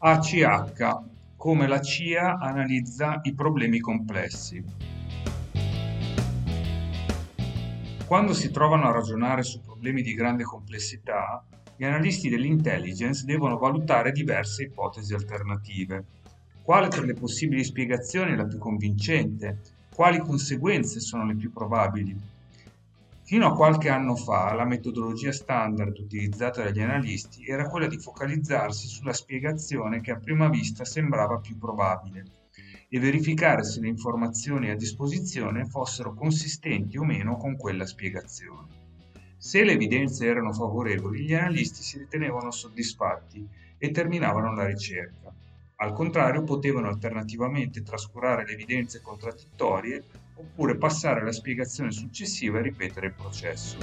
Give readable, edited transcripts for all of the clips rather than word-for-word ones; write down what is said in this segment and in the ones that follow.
ACH, come la CIA analizza i problemi complessi. Quando si trovano a ragionare su problemi di grande complessità, gli analisti dell'intelligence devono valutare diverse ipotesi alternative. Quale tra le possibili spiegazioni è la più convincente? Quali conseguenze sono le più probabili? Fino a qualche anno fa, la metodologia standard utilizzata dagli analisti era quella di focalizzarsi sulla spiegazione che a prima vista sembrava più probabile e verificare se le informazioni a disposizione fossero consistenti o meno con quella spiegazione. Se le evidenze erano favorevoli, gli analisti si ritenevano soddisfatti e terminavano la ricerca. Al contrario, potevano alternativamente trascurare le evidenze contraddittorie oppure passare alla spiegazione successiva e ripetere il processo.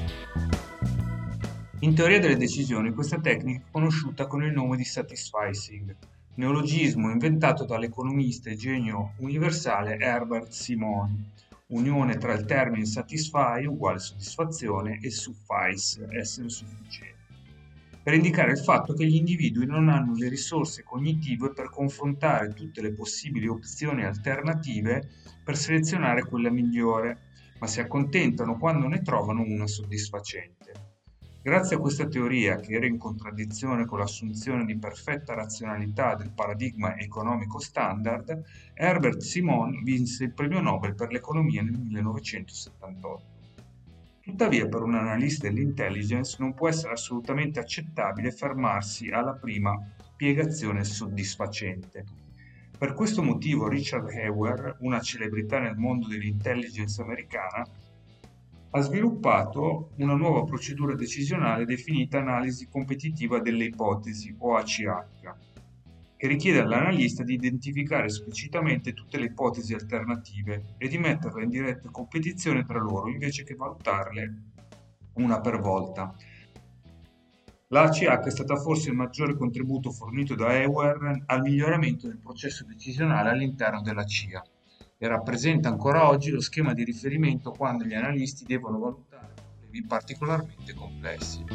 In teoria delle decisioni, questa tecnica è conosciuta con il nome di satisficing, neologismo inventato dall'economista e genio universale Herbert Simon, unione tra il termine satisfy uguale soddisfazione e suffice, essere sufficiente, per indicare il fatto che gli individui non hanno le risorse cognitive per confrontare tutte le possibili opzioni alternative per selezionare quella migliore, ma si accontentano quando ne trovano una soddisfacente. Grazie a questa teoria, che era in contraddizione con l'assunzione di perfetta razionalità del paradigma economico standard, Herbert Simon vinse il premio Nobel per l'economia nel 1978. Tuttavia, per un analista dell'intelligence non può essere assolutamente accettabile fermarsi alla prima spiegazione soddisfacente. Per questo motivo Richard Heuer, una celebrità nel mondo dell'intelligence americana, ha sviluppato una nuova procedura decisionale definita analisi competitiva delle ipotesi, o ACH, che richiede all'analista di identificare esplicitamente tutte le ipotesi alternative e di metterle in diretta competizione tra loro invece che valutarle una per volta. La ACH è stata forse il maggiore contributo fornito da Heuer al miglioramento del processo decisionale all'interno della CIA e rappresenta ancora oggi lo schema di riferimento quando gli analisti devono valutare problemi particolarmente complessi.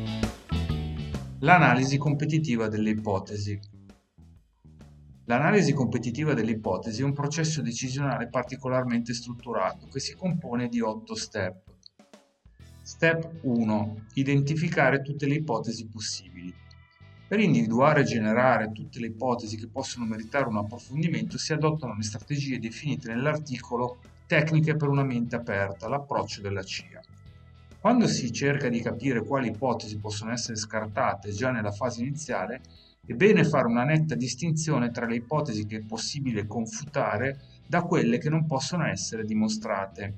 L'analisi competitiva delle ipotesi. L'analisi competitiva delle ipotesi è un processo decisionale particolarmente strutturato che si compone di 8 step. Step 1. Identificare tutte le ipotesi possibili. Per individuare e generare tutte le ipotesi che possono meritare un approfondimento si adottano le strategie definite nell'articolo Tecniche per una mente aperta, l'approccio della CIA. Quando si cerca di capire quali ipotesi possono essere scartate già nella fase iniziale, è bene fare una netta distinzione tra le ipotesi che è possibile confutare da quelle che non possono essere dimostrate.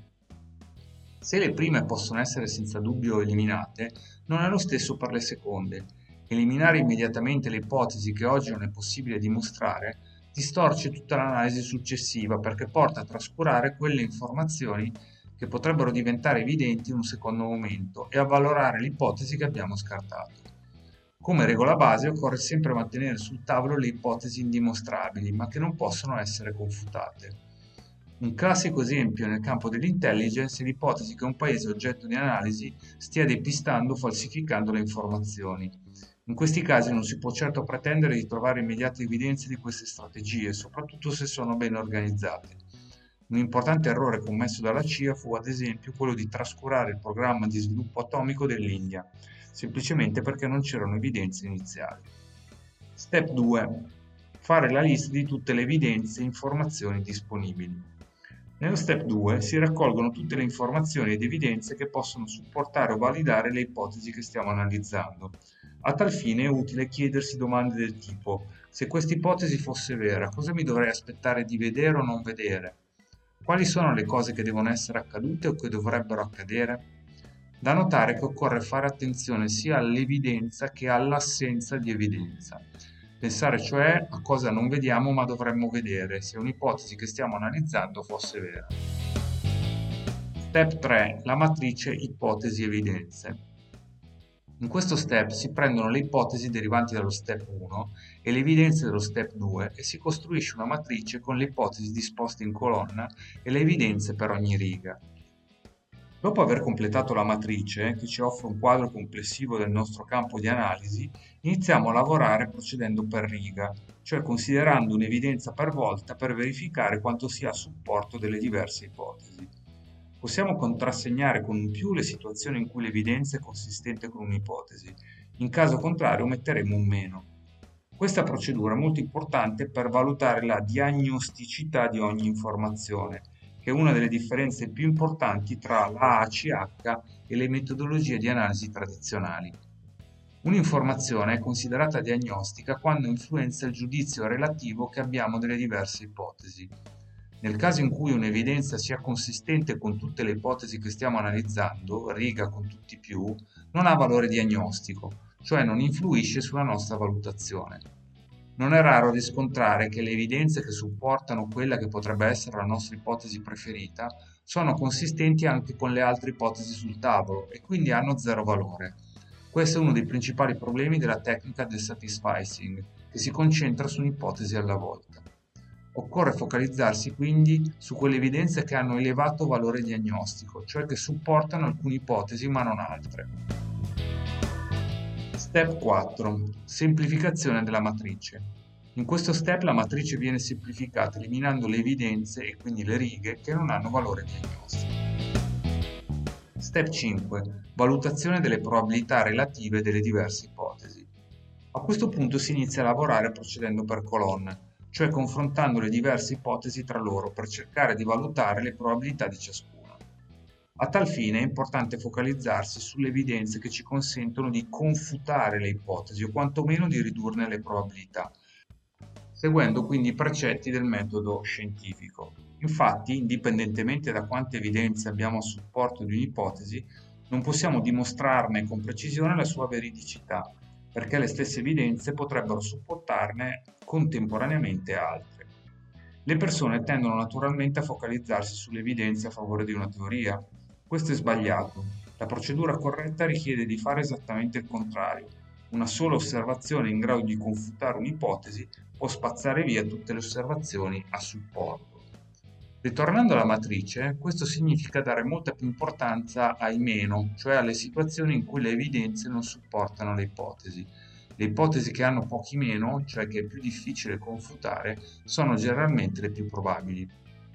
Se le prime possono essere senza dubbio eliminate, non è lo stesso per le seconde. Eliminare immediatamente le ipotesi che oggi non è possibile dimostrare distorce tutta l'analisi successiva perché porta a trascurare quelle informazioni che potrebbero diventare evidenti in un secondo momento e a valorare le ipotesi che abbiamo scartato. Come regola base occorre sempre mantenere sul tavolo le ipotesi indimostrabili ma che non possono essere confutate. Un classico esempio nel campo dell'intelligence è l'ipotesi che un paese oggetto di analisi stia depistando o falsificando le informazioni. In questi casi non si può certo pretendere di trovare immediate evidenze di queste strategie, soprattutto se sono ben organizzate. Un importante errore commesso dalla CIA fu ad esempio quello di trascurare il programma di sviluppo atomico dell'India, semplicemente perché non c'erano evidenze iniziali. Step 2. Fare la lista di tutte le evidenze e informazioni disponibili. Nello step 2 si raccolgono tutte le informazioni ed evidenze che possono supportare o validare le ipotesi che stiamo analizzando. A tal fine è utile chiedersi domande del tipo: se questa ipotesi fosse vera, cosa mi dovrei aspettare di vedere o non vedere? Quali sono le cose che devono essere accadute o che dovrebbero accadere? Da notare che occorre fare attenzione sia all'evidenza che all'assenza di evidenza. Pensare cioè a cosa non vediamo ma dovremmo vedere se un'ipotesi che stiamo analizzando fosse vera. Step 3. La matrice ipotesi-evidenze. In questo step si prendono le ipotesi derivanti dallo step 1 e le evidenze dello step 2 e si costruisce una matrice con le ipotesi disposte in colonna e le evidenze per ogni riga. Dopo aver completato la matrice, che ci offre un quadro complessivo del nostro campo di analisi, iniziamo a lavorare procedendo per riga, cioè considerando un'evidenza per volta per verificare quanto sia a supporto delle diverse ipotesi. Possiamo contrassegnare con un più le situazioni in cui l'evidenza è consistente con un'ipotesi, in caso contrario metteremo un meno. Questa procedura è molto importante per valutare la diagnosticità di ogni informazione, che è una delle differenze più importanti tra l'AACH e le metodologie di analisi tradizionali. Un'informazione è considerata diagnostica quando influenza il giudizio relativo che abbiamo delle diverse ipotesi. Nel caso in cui un'evidenza sia consistente con tutte le ipotesi che stiamo analizzando, riga con tutti più, non ha valore diagnostico, cioè non influisce sulla nostra valutazione. Non è raro riscontrare che le evidenze che supportano quella che potrebbe essere la nostra ipotesi preferita sono consistenti anche con le altre ipotesi sul tavolo e quindi hanno zero valore. Questo è uno dei principali problemi della tecnica del satisficing, che si concentra su un'ipotesi alla volta. Occorre focalizzarsi quindi su quelle evidenze che hanno elevato valore diagnostico, cioè che supportano alcune ipotesi ma non altre. Step 4. Semplificazione della matrice. In questo step la matrice viene semplificata eliminando le evidenze e quindi le righe che non hanno valore diagnostico. Step 5. Valutazione delle probabilità relative delle diverse ipotesi. A questo punto si inizia a lavorare procedendo per colonne, cioè confrontando le diverse ipotesi tra loro per cercare di valutare le probabilità di ciascuna. A tal fine è importante focalizzarsi sulle evidenze che ci consentono di confutare le ipotesi o quantomeno di ridurne le probabilità, seguendo quindi i precetti del metodo scientifico. Infatti, indipendentemente da quante evidenze abbiamo a supporto di un'ipotesi, non possiamo dimostrarne con precisione la sua veridicità, perché le stesse evidenze potrebbero supportarne contemporaneamente altre. Le persone tendono naturalmente a focalizzarsi sulle evidenze a favore di una teoria. Questo è sbagliato. La procedura corretta richiede di fare esattamente il contrario. Una sola osservazione in grado di confutare un'ipotesi può spazzare via tutte le osservazioni a supporto. Ritornando alla matrice, questo significa dare molta più importanza ai meno, cioè alle situazioni in cui le evidenze non supportano le ipotesi. Le ipotesi che hanno pochi meno, cioè che è più difficile confutare, sono generalmente le più probabili.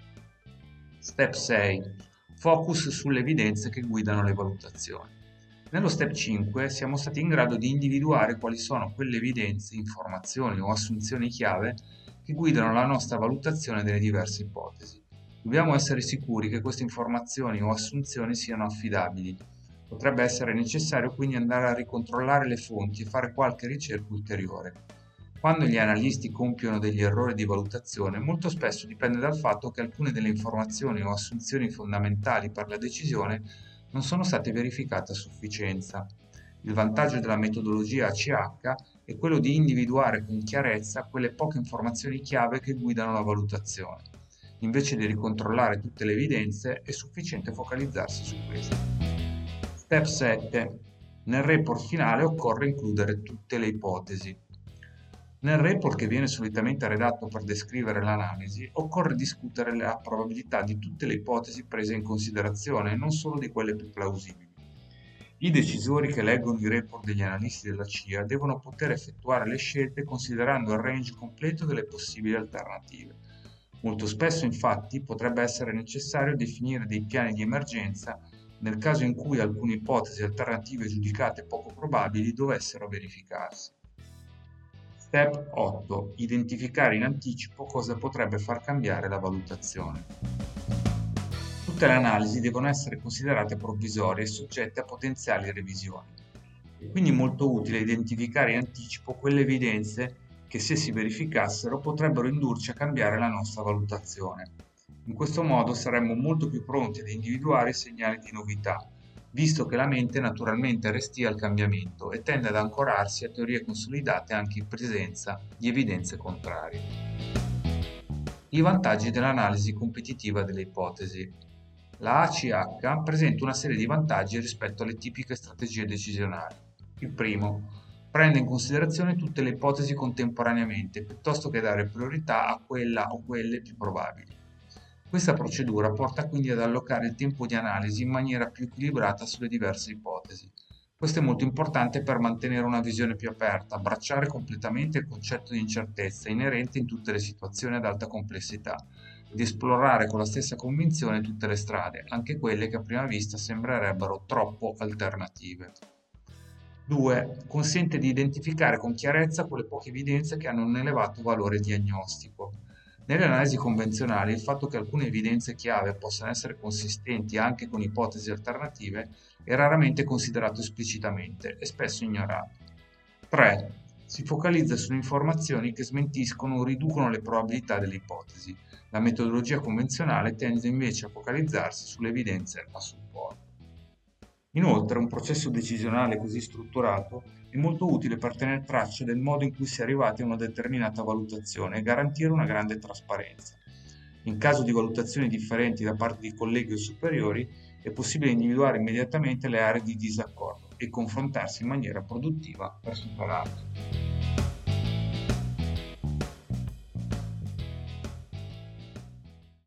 Step 6. Focus sulle evidenze che guidano le valutazioni. Nello step 5 siamo stati in grado di individuare quali sono quelle evidenze, informazioni o assunzioni chiave che guidano la nostra valutazione delle diverse ipotesi. Dobbiamo essere sicuri che queste informazioni o assunzioni siano affidabili. Potrebbe essere necessario quindi andare a ricontrollare le fonti e fare qualche ricerca ulteriore. Quando gli analisti compiono degli errori di valutazione, molto spesso dipende dal fatto che alcune delle informazioni o assunzioni fondamentali per la decisione non sono state verificate a sufficienza. Il vantaggio della metodologia ACH è quello di individuare con chiarezza quelle poche informazioni chiave che guidano la valutazione. Invece di ricontrollare tutte le evidenze, è sufficiente focalizzarsi su queste. Step 7. Nel report finale occorre includere tutte le ipotesi. Nel report che viene solitamente redatto per descrivere l'analisi, occorre discutere la probabilità di tutte le ipotesi prese in considerazione, non solo di quelle più plausibili. I decisori che leggono i report degli analisti della CIA devono poter effettuare le scelte considerando il range completo delle possibili alternative. Molto spesso, infatti, potrebbe essere necessario definire dei piani di emergenza nel caso in cui alcune ipotesi alternative giudicate poco probabili dovessero verificarsi. Step 8. Identificare in anticipo cosa potrebbe far cambiare la valutazione. Tutte le analisi devono essere considerate provvisorie e soggette a potenziali revisioni. È quindi molto utile identificare in anticipo quelle evidenze che, se si verificassero, potrebbero indurci a cambiare la nostra valutazione. In questo modo saremmo molto più pronti ad individuare i segnali di novità, visto che la mente naturalmente restia al cambiamento e tende ad ancorarsi a teorie consolidate anche in presenza di evidenze contrarie. I vantaggi dell'analisi competitiva delle ipotesi. La ACH presenta una serie di vantaggi rispetto alle tipiche strategie decisionali. Il primo, prende in considerazione tutte le ipotesi contemporaneamente, piuttosto che dare priorità a quella o quelle più probabili. Questa procedura porta quindi ad allocare il tempo di analisi in maniera più equilibrata sulle diverse ipotesi. Questo è molto importante per mantenere una visione più aperta, abbracciare completamente il concetto di incertezza inerente in tutte le situazioni ad alta complessità ed esplorare con la stessa convinzione tutte le strade, anche quelle che a prima vista sembrerebbero troppo alternative. 2. Consente di identificare con chiarezza quelle poche evidenze che hanno un elevato valore diagnostico. Nelle analisi convenzionali, il fatto che alcune evidenze chiave possano essere consistenti anche con ipotesi alternative è raramente considerato esplicitamente e spesso ignorato. 3. Si focalizza su informazioni che smentiscono o riducono le probabilità delle ipotesi. La metodologia convenzionale tende invece a focalizzarsi sulle evidenze a supporto. Inoltre, un processo decisionale così strutturato è molto utile per tenere traccia del modo in cui si è arrivati a una determinata valutazione e garantire una grande trasparenza. In caso di valutazioni differenti da parte di colleghi o superiori, è possibile individuare immediatamente le aree di disaccordo e confrontarsi in maniera produttiva per superarle.